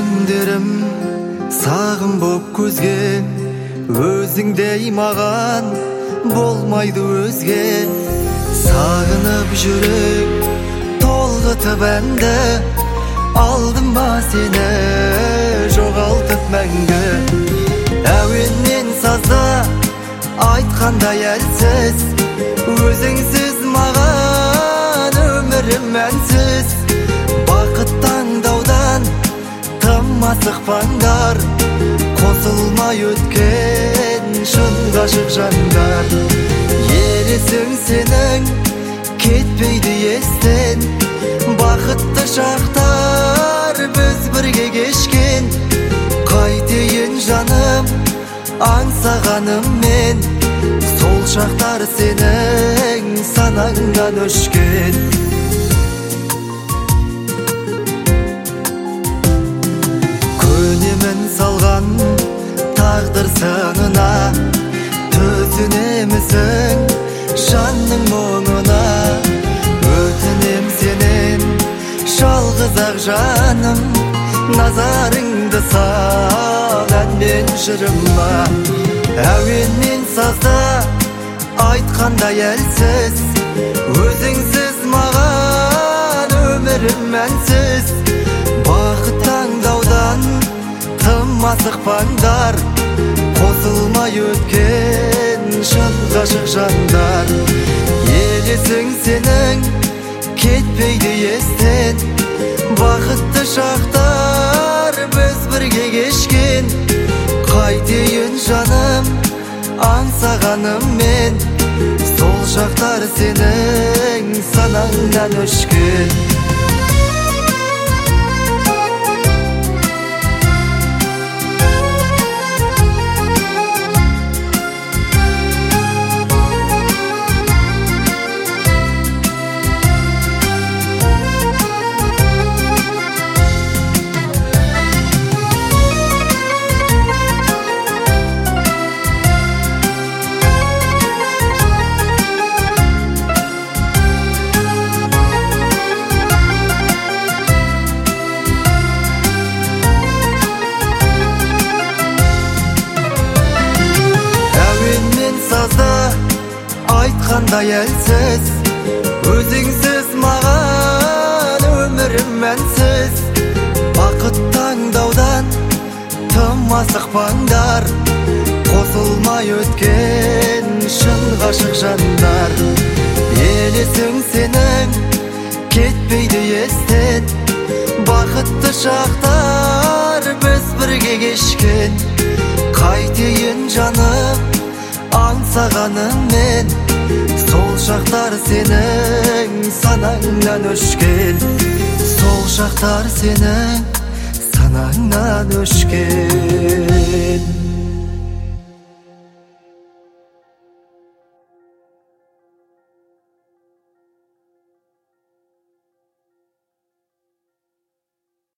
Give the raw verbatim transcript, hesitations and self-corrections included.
күндерім сағым боп көзге, өзіңдей маған болмайды өзге. Сағынып жүрек толғытып әнді, алдым ба сені жоғалтып мәңгі. Әуеннен сазда айтқандай әлсіз, өзіңсіз маған өмірім мәнсіз. Бақыт таңдаудан тым асықпаңдар, қосылмай өткен шын ғашық жандар. Елесің сенің кетпейді естен, бақытты шақтар біз бірге кешкен. Қайтейін жаным аңсағаныммен, сол шақтар сенің санаңнан өшкен. Көнемін салған тағдыр сынына, төзінемісің жанның мұңына. Өтінем сенен жалғыз ақ жаным, назарыңды сал әнмен жырыма. Әуенмен сазда айтқандай әлсіз, өзіңсіз маған өмірім мәнсіз. Бақыт таңдаудан тым асықпаңдар, қосылмай өткен шын ғашық жандар. Елесің сенің кетпейді естен, бақытты шақтар біз бірге кешкен. Қайтейін жаным аңсағаныммен, сол шақтар сенің санаңнан өшкен. Айтқандай әлсіз, өзіңсіз маған өмірім мәнсіз. Бақыт таңдаудан тым асықпаңдар, қосылмай өткен шын ғашық жандар. Елесің сенің кетпейді естен, бақытты шақтар біз бірге кешкен. Қайтейін жаным аңсағаныммен, сол шақтар сенің санаңнан өшкен. Сол шақтар сенің санаңнан өшкен.